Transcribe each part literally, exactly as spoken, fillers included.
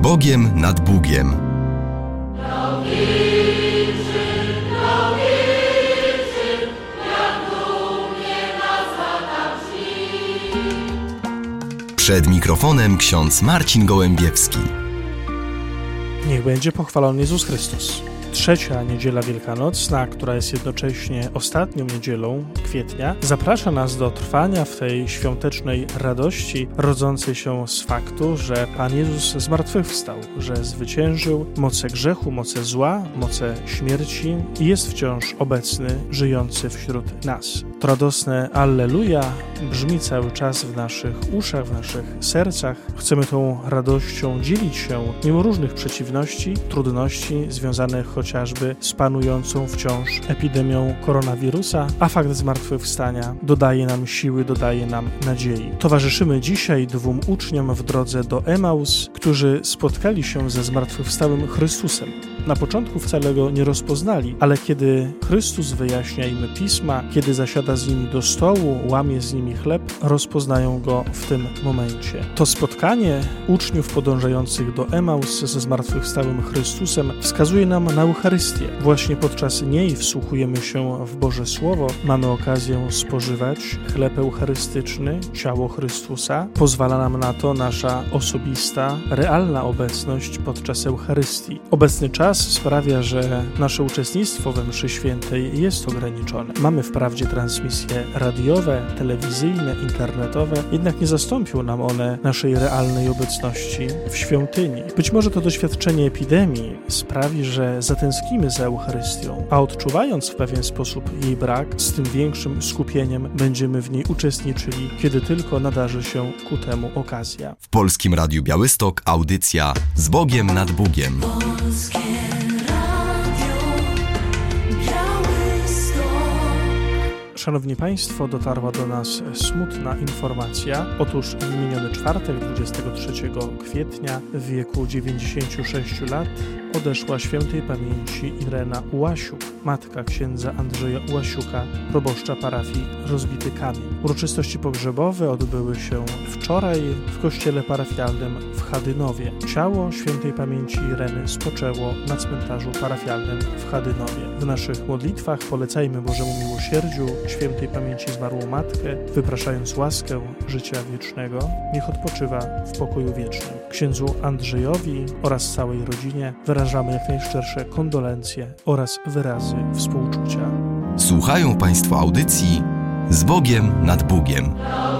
Bogiem nad Bugiem. Przed mikrofonem ksiądz Marcin Gołębiewski. Niech będzie pochwalony Jezus Chrystus. Trzecia niedziela wielkanocna, która jest jednocześnie ostatnią niedzielą kwietnia, zaprasza nas do trwania w tej świątecznej radości rodzącej się z faktu, że Pan Jezus zmartwychwstał, że zwyciężył moce grzechu, moce zła, moce śmierci i jest wciąż obecny, żyjący wśród nas. To radosne Alleluja brzmi cały czas w naszych uszach, w naszych sercach. Chcemy tą radością dzielić się mimo różnych przeciwności, trudności związanych chociażby z panującą wciąż epidemią koronawirusa, a fakt zmartwychwstania dodaje nam siły, dodaje nam nadziei. Towarzyszymy dzisiaj dwóm uczniom w drodze do Emaus, którzy spotkali się ze zmartwychwstałym Chrystusem. Na początku wcale go nie rozpoznali, ale kiedy Chrystus wyjaśnia im pisma, kiedy zasiada z nimi do stołu, łamie z nimi chleb, rozpoznają go w tym momencie. To spotkanie uczniów podążających do Emaus ze zmartwychwstałym Chrystusem wskazuje nam na Eucharystię. Właśnie podczas niej wsłuchujemy się w Boże Słowo, mamy okazję spożywać chleb eucharystyczny, ciało Chrystusa. Pozwala nam na to nasza osobista, realna obecność podczas Eucharystii. Obecny czas sprawia, że nasze uczestnictwo we mszy świętej jest ograniczone. Mamy wprawdzie transmisje radiowe, telewizyjne, internetowe, jednak nie zastąpią nam one naszej realnej obecności w świątyni. Być może to doświadczenie epidemii sprawi, że zatęsknimy za Eucharystią, a odczuwając w pewien sposób jej brak, z tym większym skupieniem będziemy w niej uczestniczyli, kiedy tylko nadarzy się ku temu okazja. W Polskim Radiu Białystok audycja Z Bogiem nad Bugiem. Szanowni Państwo, dotarła do nas smutna informacja. Otóż w miniony czwartek, dwudziestego trzeciego kwietnia, w wieku dziewięćdziesięciu sześciu lat odeszła świętej pamięci Irena Ułasiuk, matka księdza Andrzeja Ułasiuka, proboszcza parafii Rozbity Kamień. Uroczystości pogrzebowe odbyły się wczoraj w kościele parafialnym w Chadynowie. Ciało świętej pamięci Ireny spoczęło na cmentarzu parafialnym w Chadynowie. W naszych modlitwach polecajmy Bożemu miłosierdziu świętej pamięci zmarłą matkę, wypraszając łaskę życia wiecznego. Niech odpoczywa w pokoju wiecznym. Księdzu Andrzejowi oraz całej rodzinie wyrażamy jak najszczersze kondolencje oraz wyrazy współczucia. Słuchają Państwo audycji Z Bogiem nad Bugiem.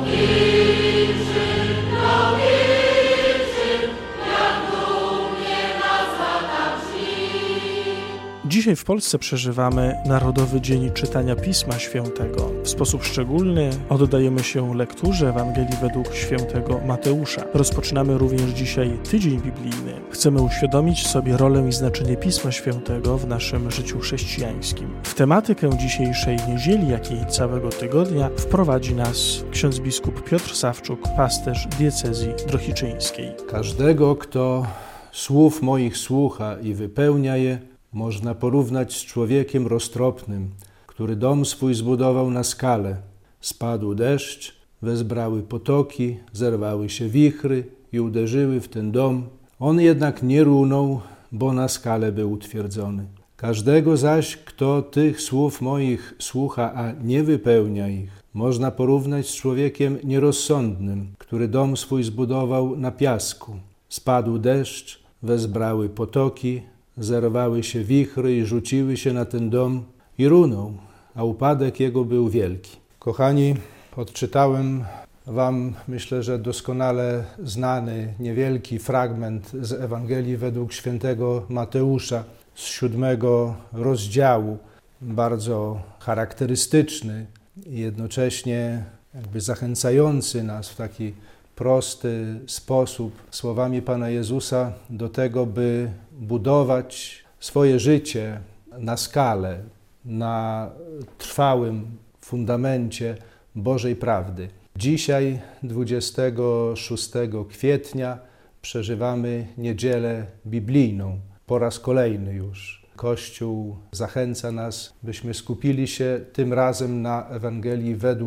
Dzisiaj w Polsce przeżywamy Narodowy Dzień Czytania Pisma Świętego. W sposób szczególny oddajemy się lekturze Ewangelii według świętego Mateusza. Rozpoczynamy również dzisiaj Tydzień Biblijny. Chcemy uświadomić sobie rolę i znaczenie Pisma Świętego w naszym życiu chrześcijańskim. W tematykę dzisiejszej niedzieli, jak i całego tygodnia wprowadzi nas ksiądz biskup Piotr Sawczuk, pasterz diecezji drohiczyńskiej. Każdego, kto słów moich słucha i wypełnia je, można porównać z człowiekiem roztropnym, który dom swój zbudował na skale. Spadł deszcz, wezbrały potoki, zerwały się wichry i uderzyły w ten dom. On jednak nie runął, bo na skale był utwierdzony. Każdego zaś, kto tych słów moich słucha, a nie wypełnia ich, można porównać z człowiekiem nierozsądnym, który dom swój zbudował na piasku. Spadł deszcz, wezbrały potoki, zerwały się wichry i rzuciły się na ten dom i runął, a upadek jego był wielki. Kochani, odczytałem wam, myślę, że doskonale znany, niewielki fragment z Ewangelii według świętego Mateusza z siódmego rozdziału, bardzo charakterystyczny i jednocześnie jakby zachęcający nas w taki prosty sposób słowami Pana Jezusa do tego, by budować swoje życie na skale, na trwałym fundamencie Bożej prawdy. Dzisiaj, dwudziestego szóstego kwietnia, przeżywamy Niedzielę Biblijną. Po raz kolejny już. Kościół zachęca nas, byśmy skupili się tym razem na Ewangelii według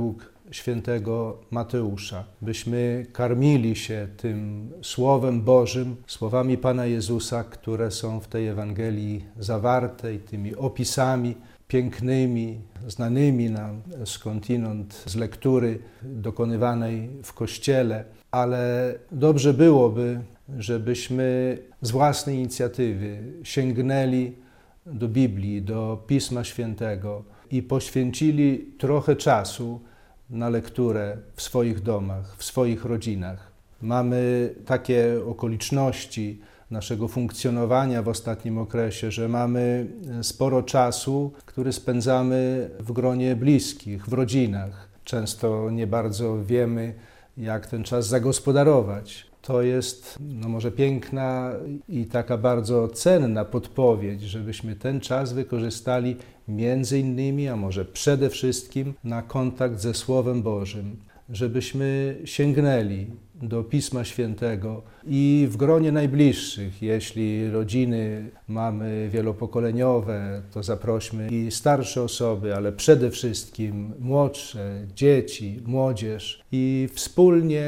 świętego Mateusza, byśmy karmili się tym Słowem Bożym, słowami Pana Jezusa, które są w tej Ewangelii zawarte i tymi opisami pięknymi, znanymi nam skądinąd z lektury dokonywanej w Kościele, ale dobrze byłoby, żebyśmy z własnej inicjatywy sięgnęli do Biblii, do Pisma Świętego i poświęcili trochę czasu na lekturę w swoich domach, w swoich rodzinach. Mamy takie okoliczności naszego funkcjonowania w ostatnim okresie, że mamy sporo czasu, który spędzamy w gronie bliskich, w rodzinach. Często nie bardzo wiemy, jak ten czas zagospodarować. To jest no może piękna i taka bardzo cenna podpowiedź, żebyśmy ten czas wykorzystali między innymi, a może przede wszystkim na kontakt ze Słowem Bożym, żebyśmy sięgnęli do Pisma Świętego i w gronie najbliższych, jeśli rodziny mamy wielopokoleniowe, to zaprośmy i starsze osoby, ale przede wszystkim młodsze, dzieci, młodzież i wspólnie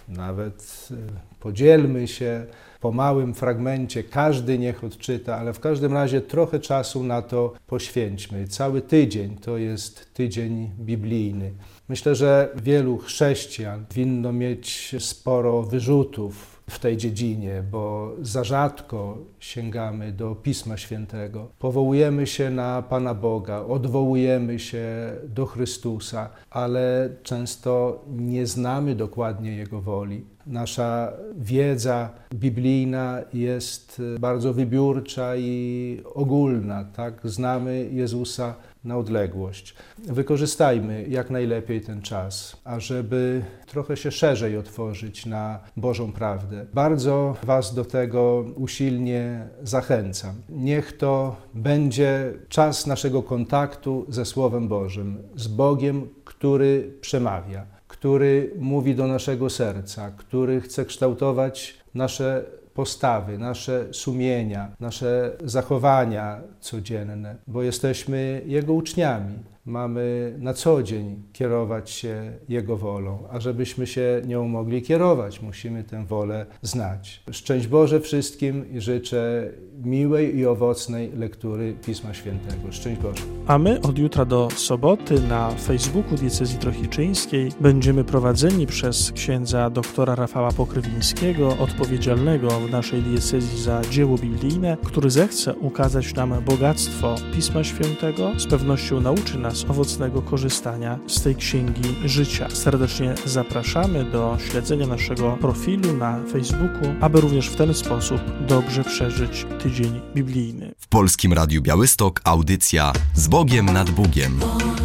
nawet podzielmy się po małym fragmencie, każdy niech odczyta, ale w każdym razie trochę czasu na to poświęćmy. Cały tydzień to jest tydzień biblijny. Myślę, że wielu chrześcijan winno mieć sporo wyrzutów w tej dziedzinie, bo za rzadko sięgamy do Pisma Świętego. Powołujemy się na Pana Boga, odwołujemy się do Chrystusa, ale często nie znamy dokładnie Jego woli. Nasza wiedza biblijna jest bardzo wybiórcza i ogólna, tak? Znamy Jezusa na odległość. Wykorzystajmy jak najlepiej ten czas, ażeby trochę się szerzej otworzyć na Bożą prawdę. Bardzo Was do tego usilnie zachęcam. Niech to będzie czas naszego kontaktu ze Słowem Bożym, z Bogiem, który przemawia, który mówi do naszego serca, który chce kształtować nasze postawy, nasze sumienia, nasze zachowania codzienne, bo jesteśmy Jego uczniami. Mamy na co dzień kierować się Jego wolą, a żebyśmy się nią mogli kierować, musimy tę wolę znać. Szczęść Boże wszystkim i życzę miłej i owocnej lektury Pisma Świętego. Szczęść Boże. A my od jutra do soboty na Facebooku Diecezji Trochicińskiej będziemy prowadzeni przez księdza doktora Rafała Pokrywińskiego, odpowiedzialnego w naszej diecezji za dzieło biblijne, który zechce ukazać nam bogactwo Pisma Świętego, z pewnością nauczy nas owocnego korzystania z tej księgi życia. Serdecznie zapraszamy do śledzenia naszego profilu na Facebooku, aby również w ten sposób dobrze przeżyć tydzień biblijny. W Polskim Radiu Białystok audycja Z Bogiem nad Bugiem.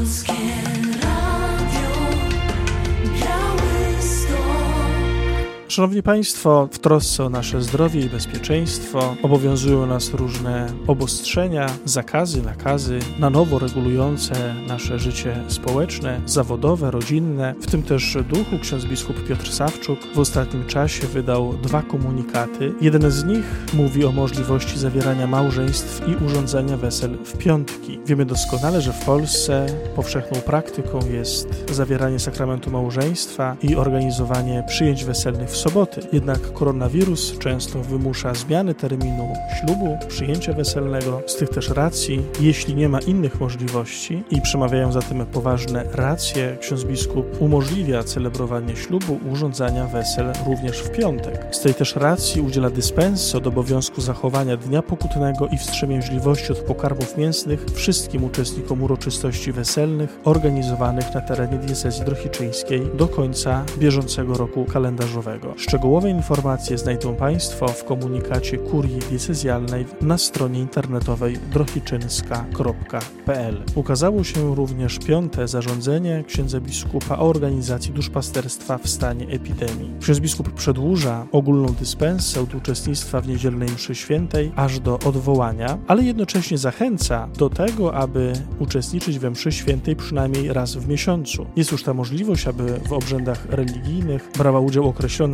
Szanowni Państwo, w trosce o nasze zdrowie i bezpieczeństwo obowiązują nas różne obostrzenia, zakazy, nakazy, na nowo regulujące nasze życie społeczne, zawodowe, rodzinne. W tym też duchu ksiądz biskup Piotr Sawczuk w ostatnim czasie wydał dwa komunikaty. Jeden z nich mówi o możliwości zawierania małżeństw i urządzania wesel w piątki. Wiemy doskonale, że w Polsce powszechną praktyką jest zawieranie sakramentu małżeństwa i organizowanie przyjęć weselnych w soboty. Jednak koronawirus często wymusza zmiany terminu ślubu, przyjęcia weselnego. Z tych też racji, jeśli nie ma innych możliwości i przemawiają za tym poważne racje, ksiądz biskup umożliwia celebrowanie ślubu, urządzania wesel również w piątek. Z tej też racji udziela dyspensy od obowiązku zachowania dnia pokutnego i wstrzemięźliwości od pokarmów mięsnych wszystkim uczestnikom uroczystości weselnych organizowanych na terenie diecezji drohiczyńskiej do końca bieżącego roku kalendarzowego. Szczegółowe informacje znajdą Państwo w komunikacie kurii diecezjalnej na stronie internetowej drohiczynska kropka p l. Ukazało się również piąte zarządzenie księdza biskupa o organizacji duszpasterstwa w stanie epidemii. Ksiądz biskup przedłuża ogólną dyspensę od uczestnictwa w niedzielnej mszy świętej aż do odwołania, ale jednocześnie zachęca do tego, aby uczestniczyć we mszy świętej przynajmniej raz w miesiącu. Jest już ta możliwość, aby w obrzędach religijnych brała udział określona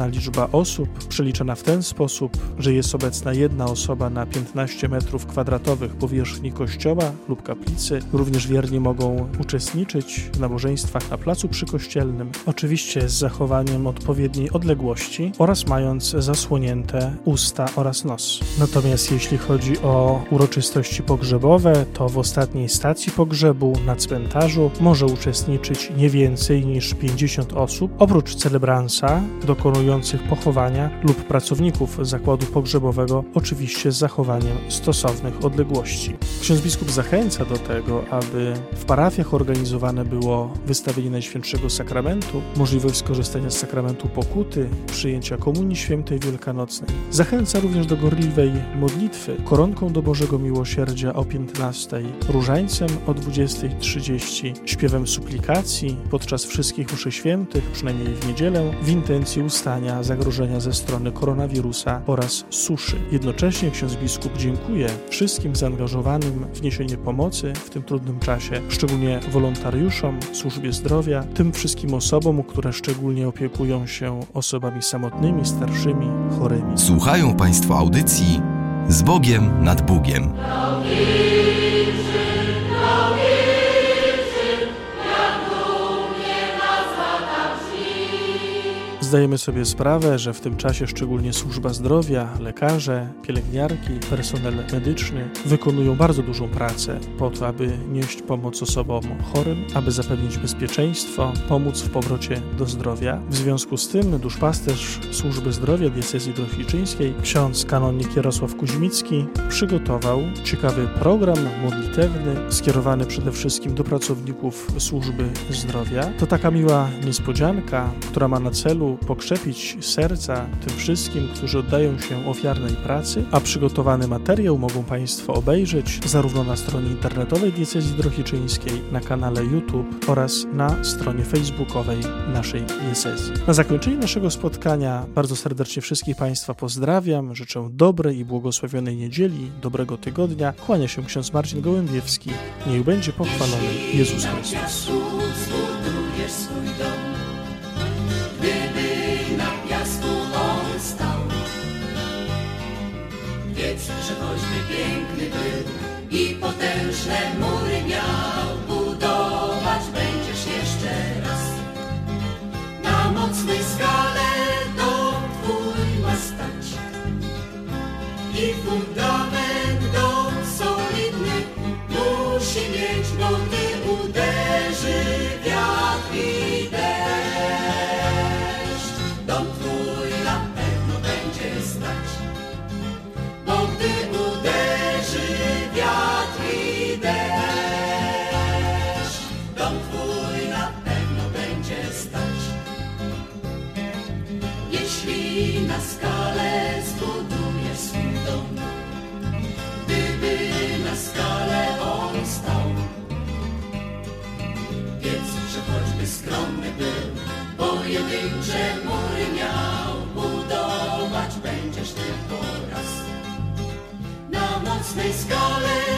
liczba osób przeliczana w ten sposób, że jest obecna jedna osoba na piętnaście metrów kwadratowych powierzchni kościoła lub kaplicy. Również wierni mogą uczestniczyć w nabożeństwach na placu przykościelnym, oczywiście z zachowaniem odpowiedniej odległości oraz mając zasłonięte usta oraz nos. Natomiast jeśli chodzi o uroczystości pogrzebowe, to w ostatniej stacji pogrzebu na cmentarzu może uczestniczyć nie więcej niż pięćdziesiąt osób, oprócz celebransa dokonujących pochowania lub pracowników zakładu pogrzebowego, oczywiście z zachowaniem stosownych odległości. Ksiądz biskup zachęca do tego, aby w parafiach organizowane było wystawienie Najświętszego Sakramentu, możliwość skorzystania z sakramentu pokuty, przyjęcia Komunii Świętej Wielkanocnej. Zachęca również do gorliwej modlitwy, koronką do Bożego Miłosierdzia o piętnastej, różańcem o dwudziestej trzydzieści, śpiewem suplikacji podczas wszystkich mszy świętych, przynajmniej w niedzielę, w intencji ustania zagrożenia ze strony koronawirusa oraz suszy. Jednocześnie ksiądz biskup dziękuje wszystkim zaangażowanym w niesienie pomocy w tym trudnym czasie, szczególnie wolontariuszom, służbie zdrowia, tym wszystkim osobom, które szczególnie opiekują się osobami samotnymi, starszymi, chorymi. Słuchają Państwo audycji Z Bogiem nad Bugiem. Zdajemy sobie sprawę, że w tym czasie szczególnie służba zdrowia, lekarze, pielęgniarki, personel medyczny wykonują bardzo dużą pracę po to, aby nieść pomoc osobom chorym, aby zapewnić bezpieczeństwo, pomóc w powrocie do zdrowia. W związku z tym duszpasterz służby zdrowia diecezji drohiczyńskiej, ksiądz kanonik Jarosław Kuźmicki, przygotował ciekawy program modlitewny skierowany przede wszystkim do pracowników służby zdrowia. To taka miła niespodzianka, która ma na celu pokrzepić serca tym wszystkim, którzy oddają się ofiarnej pracy, a przygotowany materiał mogą Państwo obejrzeć zarówno na stronie internetowej diecezji drohiczyńskiej, na kanale YouTube oraz na stronie facebookowej naszej diecezji. Na zakończenie naszego spotkania bardzo serdecznie wszystkich Państwa pozdrawiam, życzę dobrej i błogosławionej niedzieli, dobrego tygodnia. Kłania się ksiądz Marcin Gołębiewski. Niech będzie pochwalony Jezus Chrystus. Wiedz, że choćby piękny był i potężne mury miał, budować będziesz jeszcze raz. Na mocnej skale dom twój ma stać i fundament dom solidny musi mieć, bo gdy uderzy wiatr i deszcz, dom twój na pewno będzie stać. Bo gdy uderzy wiatr i deszcz, dom twój na pewno będzie stać. Jeśli na skale zbudujesz swój dom, gdyby na skale on stał, wiedz, że choćby skromny był, pojedyncze mury miał, budować będziesz tylko raz. Na mocnej skale